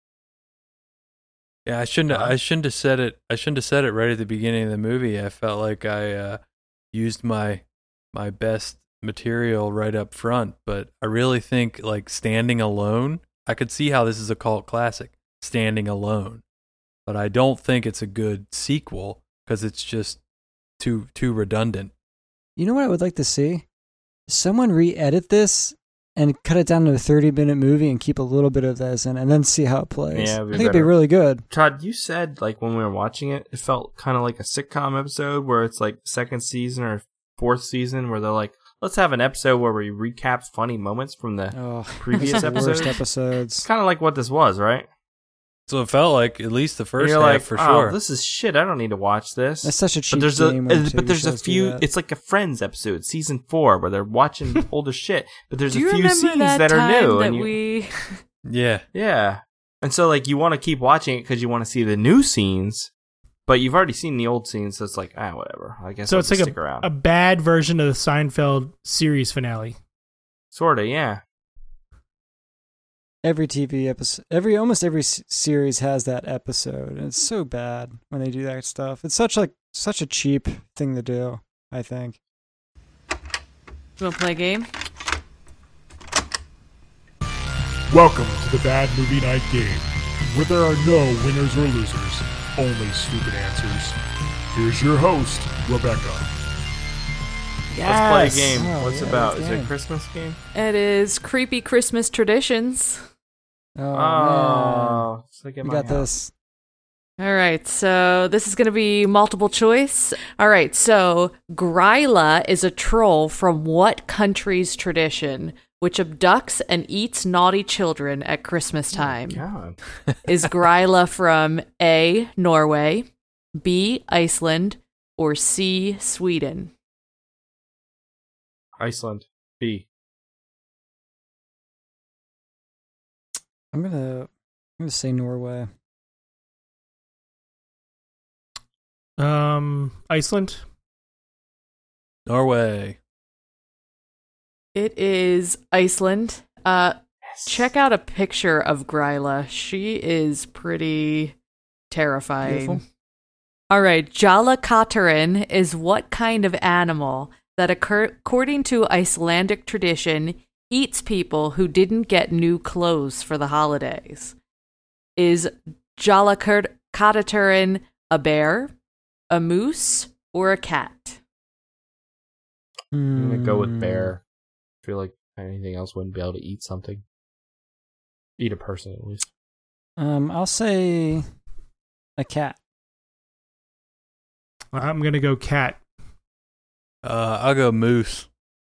Yeah, I shouldn't have said it. I shouldn't have said it right at the beginning of the movie. I felt like I used my best material right up front, but I really think like Standing Alone. I could see how this is a cult classic, Standing Alone, but I don't think it's a good sequel because it's just too redundant. You know what I would like to see? Someone re-edit this and cut it down to a 30-minute movie and keep a little bit of this in, and then see how it plays. Yeah, I think it'd be really good. Todd, you said, like, when we were watching it, it felt kind of like a sitcom episode where it's, like, second season or fourth season where they're like, let's have an episode where we recap funny moments from the previous episodes. Worst episodes. Kind of like what this was, right? So it felt like at least the first half like, for sure. This is shit. I don't need to watch this. That's such a cheap game. But there's a few. That. It's like a Friends episode, season 4, where they're watching older shit. But there's a few scenes that are new. Yeah. And so like you want to keep watching it because you want to see the new scenes, but you've already seen the old scenes, so it's like whatever. I guess. So it's like stick around. A bad version of the Seinfeld series finale. Sorta, yeah. Every TV episode, almost every series has that episode, and it's so bad when they do that stuff. It's such a cheap thing to do, I think. You want to play a game? Welcome to the Bad Movie Night Game, where there are no winners or losers, only stupid answers. Here's your host, Rebecca. Let's play a game. Oh, What's yeah, about? this Is it a game. Christmas game? It is creepy Christmas traditions. Oh, man. Oh, it's like at We my got house. this. All right, so this is going to be multiple choice. All right, so Gryla is a troll from what country's tradition, which abducts and eats naughty children at Christmas time? God. Is Gryla from A, Norway, B, Iceland, or C, Sweden? Iceland. B. I'm gonna say Norway. Iceland. Norway. It is Iceland. Check out a picture of Gryla. She is pretty terrifying. Beautiful. All right, Jalakatarin is what kind of animal that, according to Icelandic tradition, eats people who didn't get new clothes for the holidays? Is Jalakatarin a bear, a moose, or a cat? I'm gonna go with bear. I feel like anything else wouldn't be able to eat something. Eat a person at least. I'll say a cat. I'm gonna go cat. I'll go moose.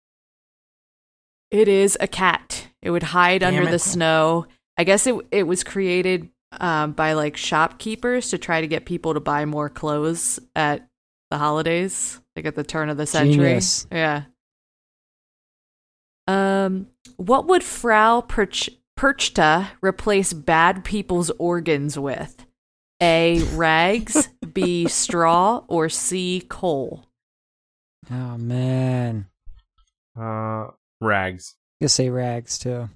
It is a cat. It would hide Damn under it. the snow. I guess it was created by like shopkeepers to try to get people to buy more clothes at the holidays, like at the turn of the century. Genius. Yeah. What would Frau Perchta replace bad people's organs with? A, rags, B, straw, or C, coal? Oh man. Rags. I'm gonna say rags too.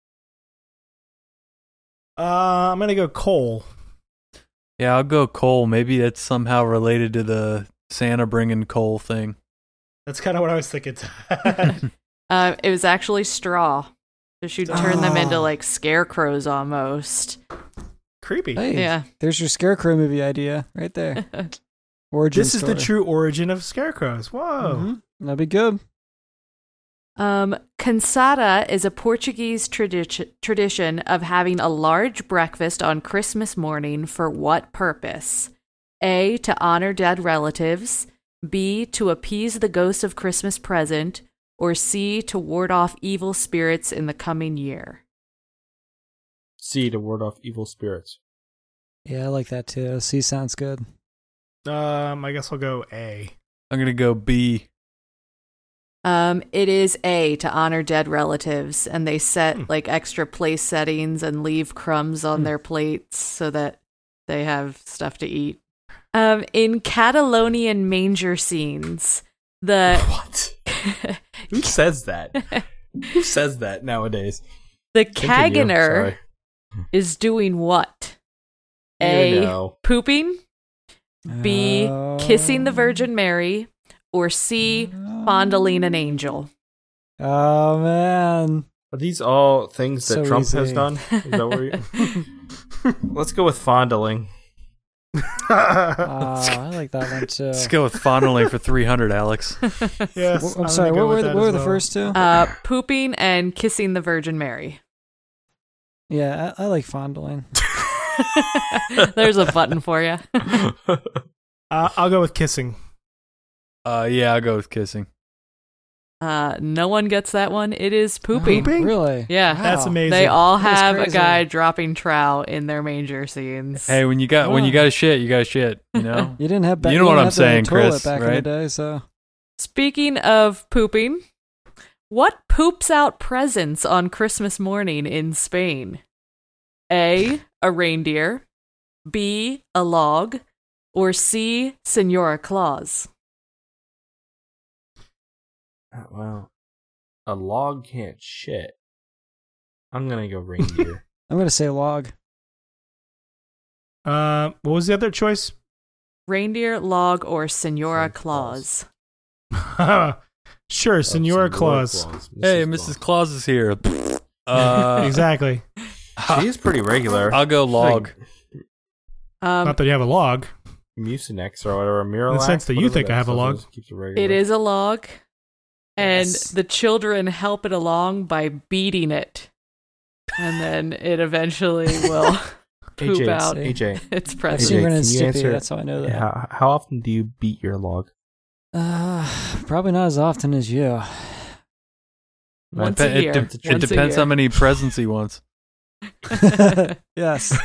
I'm gonna go coal. Yeah, I'll go coal. Maybe that's somehow related to the Santa bringing coal thing. That's kind of what I was thinking. It was actually straw. So she'd turn them into like scarecrows almost. Creepy. Hey, Yeah. there's your Scarecrow movie idea right there. Origin This is the story. true origin of scarecrows. Whoa. Mhm. That'd be good. Cansada is a Portuguese tradition of having a large breakfast on Christmas morning for what purpose? A, to honor dead relatives, B, to appease the ghosts of Christmas present, or C, to ward off evil spirits in the coming year. C, to ward off evil spirits. Yeah, I like that too. C sounds good. I guess I'll go A. I'm going to go B. It is A, to honor dead relatives, and they set like extra place settings and leave crumbs on their plates so that they have stuff to eat. In Catalonian manger scenes, What? Who says that? Who says that nowadays? the Continue. Caganer Sorry. is doing what? You A, know. pooping, B, Oh. kissing the Virgin Mary, or C, fondling an angel. Oh man. Are these all things that So Trump has easy. done? Is that what we... Let's go with fondling. I like that one too. Let's go with fondling for 300, Alex. Yes. I'm sorry. gonna go What with were that what were as the well. first two? Pooping and kissing the Virgin Mary. Yeah, I like fondling. There's a button for you. I'll go with kissing. Yeah, I'll go with kissing. No one gets that one. It is pooping. Pooping? Really? Yeah. That's amazing. They all That is have a crazy. guy dropping trout in their manger scenes. Hey, when you got to shit, you got to shit. You know. You didn't have. You know you what didn't I'm have the saying, toilet Chris, back in the right? day, so Speaking of pooping, what poops out presents on Christmas morning in Spain? A, a reindeer, B, a log, or C, Senora Claus? Well, a log can't shit. I'm gonna go reindeer. I'm gonna say log. What was the other choice? Reindeer, log, or Senora Santa Claus. Claus? Sure, Senora Claus. Hey, Mrs. Claus is here. Exactly. She is pretty regular. I'll go log. Not that you have a log. Mucinex or whatever. Miralax, In the sense that you think I have a log. It is a log, and Yes. the children help it along by beating it, and then it eventually will poop AJ, out AJ, its I've presence. seen Ren and can you Stimpy, answer- that's how I know that. how often do you beat your log? Probably not as often as you. Once a year. It Once a depends year. how many presents he wants. Yes.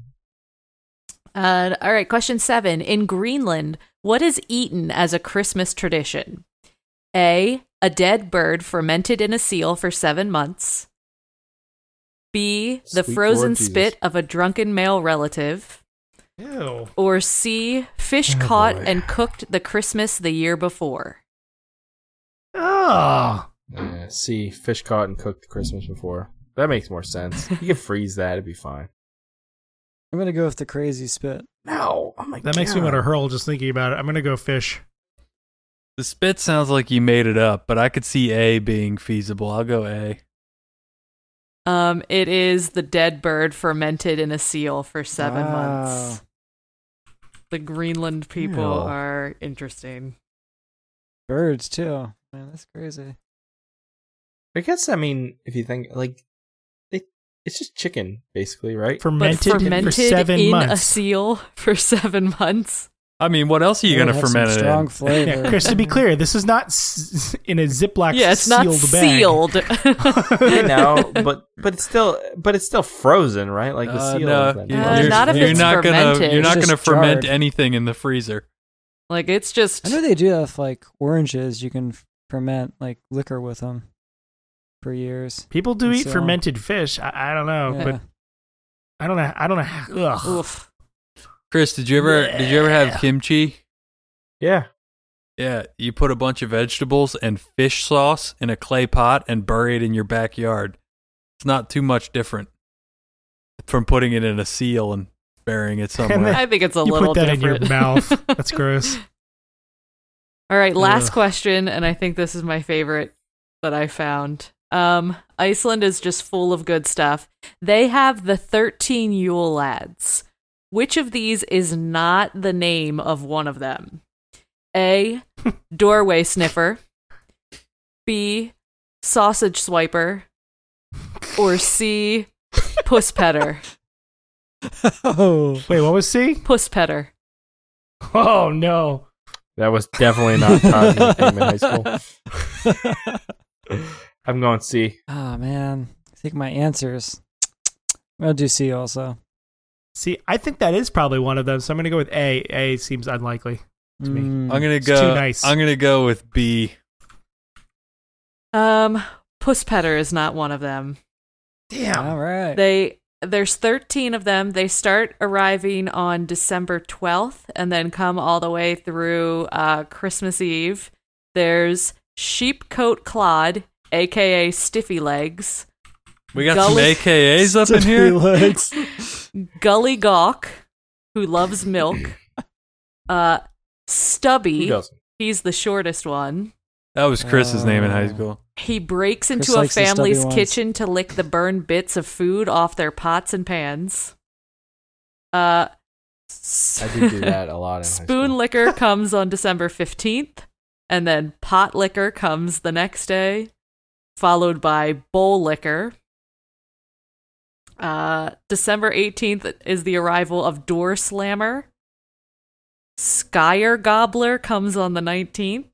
All right, question 7. In Greenland, what is eaten as a Christmas tradition? A dead bird fermented in a seal for 7 months. B, the Sweet frozen Lord Jesus. spit of a drunken male relative. Ew. Or C, fish Oh, caught boy. and cooked the Christmas the year before. Oh. See, fish caught and cooked Christmas before. That makes more sense. You can freeze that; it'd be fine. I'm going to go with the crazy spit. No, oh my That makes me want to hurl just thinking about it. I'm going to go fish. The spit sounds like you made it up, but I could see A being feasible. I'll go A. It is the dead bird fermented in a seal for 7 Wow. months. The Greenland people Ew. are interesting. Birds, too. Man, that's crazy. I guess if you think it's just chicken, basically, right? Fermented, But fermented for 7 in months. a seal for 7 months. I mean, what else are you It would going to have some ferment it strong in? flavor. Yeah, Chris, to be clear, this is not in a Ziploc Yeah, it's not sealed bag. sealed. I know, but it's still frozen, right? Like the seal. No, is then you're not if you're it's not fermented. You're not It's going to just ferment jarred. anything in the freezer. Like, it's just... I know they do have, like, oranges. You can ferment, like, liquor with them for years. People do eat So- fermented fish. I don't know, Yeah. but I don't know. Ugh. Oof. Chris, did you ever have kimchi? Yeah. Yeah, you put a bunch of vegetables and fish sauce in a clay pot and bury it in your backyard. It's not too much different from putting it in a seal and burying it somewhere. I think it's a You little put that different. in your mouth. That's gross. All right, last Ugh. question, and I think this is my favorite that I found. Iceland is just full of good stuff. They have the 13 Yule Lads. Which of these is not the name of one of them? A, doorway sniffer. B, sausage swiper. Or C, puss petter. Oh. Wait, what was C? Puss petter. Oh, no. That was definitely not Todd's nickname in high school. I'm going C. Oh, man. I think my answers. I'm going to do C also. See, I think that is probably one of them, so I'm going to go with A. A seems unlikely to me. Mm. I'm gonna It's go. too nice. I'm gonna go with B. Puss petter is not one of them. Damn. All right. There's 13 of them. They start arriving on December 12th and then come all the way through Christmas Eve. There's Sheepcoat Clod, aka Stiffy Legs, We got Gully- some AKAs up in Stiffy here. legs. Gully Gawk, who loves milk, Who Stubby, doesn't? he's the shortest one. That was Chris's name in high school. He breaks into Chris a likes the stubby family's ones. kitchen to lick the burned bits of food off their pots and pans. I I did do that a lot in high Spoon school. liquor comes on December 15th, and then pot liquor comes the next day, followed by bowl liquor. December 18th is the arrival of Door Slammer. Skyer Gobbler comes on the 19th.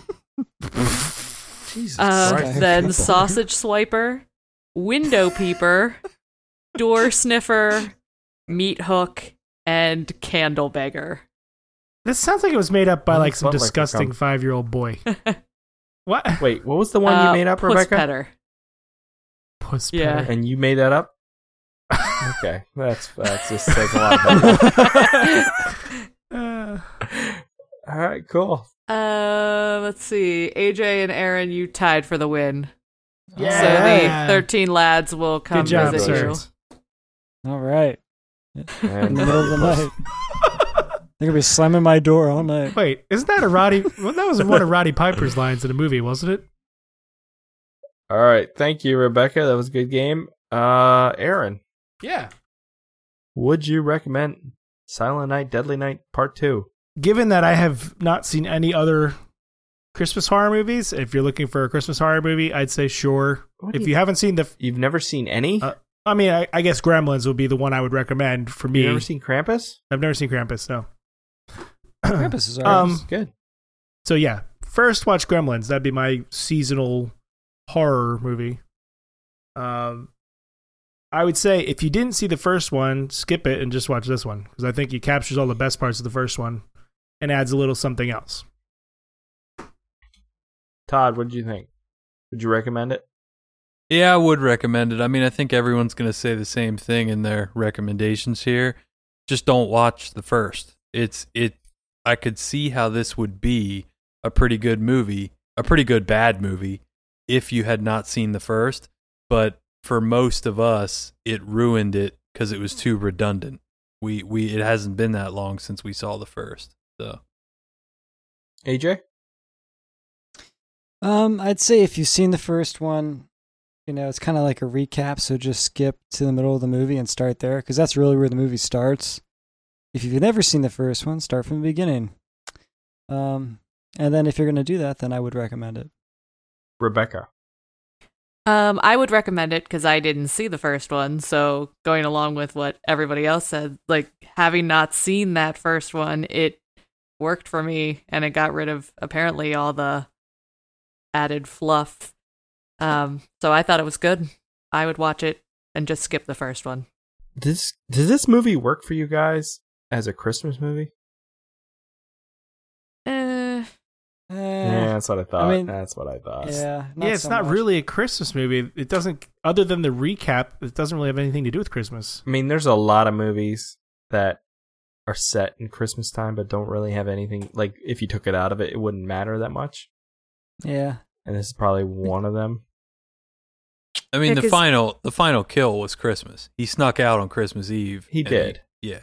Jesus Christ. Then Sausage Swiper, Window Peeper, Door Sniffer, Meat Hook, and Candle Beggar. This sounds like it was made up by When like does some butt liquor disgusting come? 5-year-old boy. What? Wait, what was the one you made up, Puss Rebecca? Petter. Puss Yeah. petter. And you made that up? Okay, that's just like a lot better. All right, cool. Let's see. AJ and Aaron, you tied for the win. Yeah. So the 13 lads will come Good job, visit sir. you. All right. In And the middle of the night. They're gonna be slamming my door all night. Wait, isn't that a Roddy? Well, that was one of Roddy Piper's lines in the movie, wasn't it? All right. Thank you, Rebecca. That was a good game. Aaron. Yeah. Would you recommend Silent Night, Deadly Night Part 2? Given that I have not seen any other Christmas horror movies, if you're looking for a Christmas horror movie, I'd say sure. If you haven't seen You've never seen any? I mean, I guess Gremlins would be the one I would recommend for me. You've never seen Krampus? I've never seen Krampus, no. Krampus is alright. Good. So yeah, first watch Gremlins. That'd be my seasonal horror movie. I would say if you didn't see the first one, skip it and just watch this one, because I think it captures all the best parts of the first one and adds a little something else. Todd, what did you think? Would you recommend it? Yeah, I would recommend it. I mean, I think everyone's going to say the same thing in their recommendations here. Just don't watch the first. I could see how this would be a pretty good movie, a pretty good bad movie, if you had not seen the first. But for most of us, it ruined it because it was too redundant. It hasn't been that long since we saw the first. So, AJ? I'd say if you've seen the first one, it's kind of like a recap, so just skip to the middle of the movie and start there, because that's really where the movie starts. If you've never seen the first one, start from the beginning. And then if you're going to do that, then I would recommend it. Rebecca? I would recommend it because I didn't see the first one, so going along with what everybody else said, like having not seen that first one, it worked for me, and it got rid of apparently all the added fluff. So I thought it was good. I would watch it and just skip the first one. Does this movie work for you guys as a Christmas movie? Yeah, that's what I thought. That's what I thought. Yeah, it's not really a Christmas movie. It doesn't, other than the recap, it doesn't really have anything to do with Christmas. I mean, there's a lot of movies that are set in Christmas time, but don't really have anything. Like, if you took it out of it, it wouldn't matter that much. Yeah. And this is probably one of them. I mean, the final kill was Christmas. He snuck out on Christmas Eve. He did. Yeah.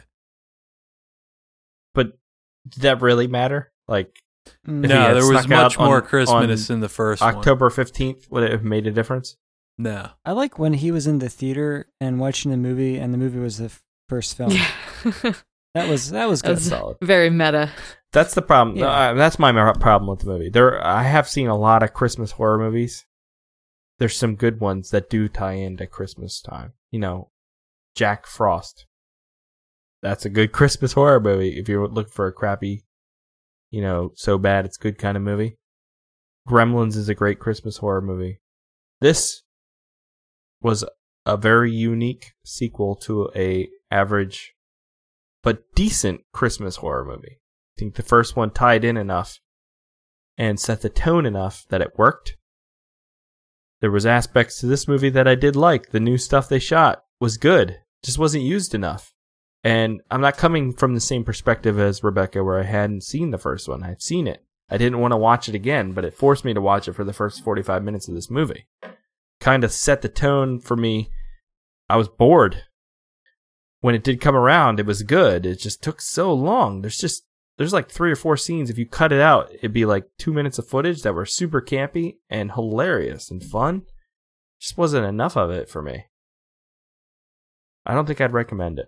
But did that really matter? Like, no, there was much more Christmas in the first one. October 15th, would it have made a difference? No. I like when he was in the theater and watching the movie, and the movie was the first film. That was good. Solid. Very meta. That's the problem. Yeah. That's my problem with the movie. I have seen a lot of Christmas horror movies. There's some good ones that do tie into Christmas time. Jack Frost. That's a good Christmas horror movie if you're looking for a crappy, so bad it's good kind of movie. Gremlins is a great Christmas horror movie. This was a very unique sequel to a average but decent Christmas horror movie. I think the first one tied in enough and set the tone enough that it worked. There was aspects to this movie that I did like. The new stuff they shot was good. Just wasn't used enough. And I'm not coming from the same perspective as Rebecca, where I hadn't seen the first one. I've seen it. I didn't want to watch it again, but it forced me to watch it for the first 45 minutes of this movie. Kind of set the tone for me. I was bored. When it did come around, it was good. It just took so long. There's like 3 or 4 scenes. If you cut it out, it'd be like 2 minutes of footage that were super campy and hilarious and fun. Just wasn't enough of it for me. I don't think I'd recommend it.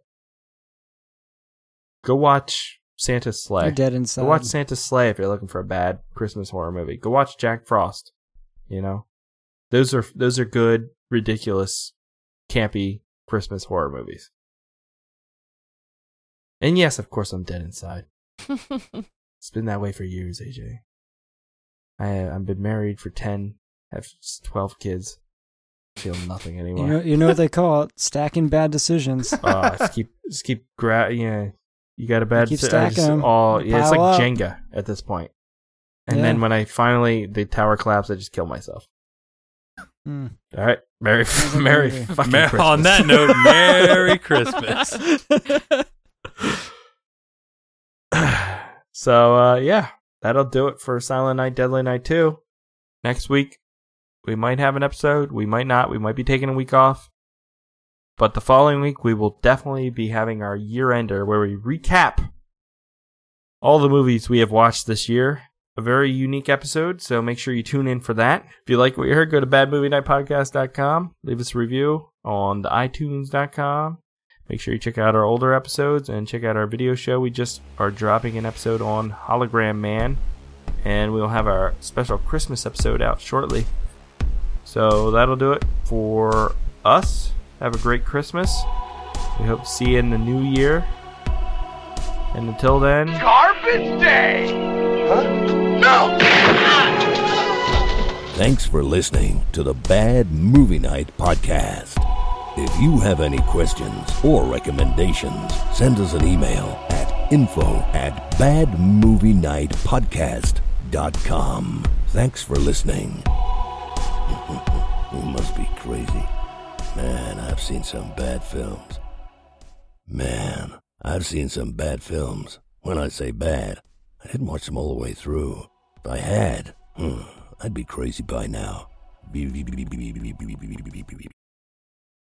Go watch Santa's Sleigh. You're dead inside. Go watch Santa's Sleigh if you're looking for a bad Christmas horror movie. Go watch Jack Frost. Those are good, ridiculous, campy Christmas horror movies. And yes, of course, I'm dead inside. It's been that way for years, AJ. I've been married for 10, have 12 kids. Feel nothing anymore. You know what they call it? Stacking bad decisions. Just keep you got a bad keep stacking them. It's like Jenga at this point. And then when the tower collapsed, I just kill myself. All right, Merry fucking Christmas. On that note, Merry Christmas. So, that'll do it for Silent Night, Deadly Night 2. Next week, we might have an episode. We might not. We might be taking a week off. But the following week, we will definitely be having our year-ender where we recap all the movies we have watched this year. A very unique episode, so make sure you tune in for that. If you like what you heard, go to badmovienightpodcast.com. Leave us a review on the iTunes.com. Make sure you check out our older episodes and check out our video show. We just are dropping an episode on Hologram Man, and we'll have our special Christmas episode out shortly. So that'll do it for us. Have a great Christmas. We hope to see you in the new year. And until then... Garbage Day! Huh? No! Thanks for listening to the Bad Movie Night Podcast. If you have any questions or recommendations, send us an email at info@badmovienightpodcast.com. Thanks for listening. You must be crazy. Man, I've seen some bad films. When I say bad, I didn't watch them all the way through. If I had, I'd be crazy by now.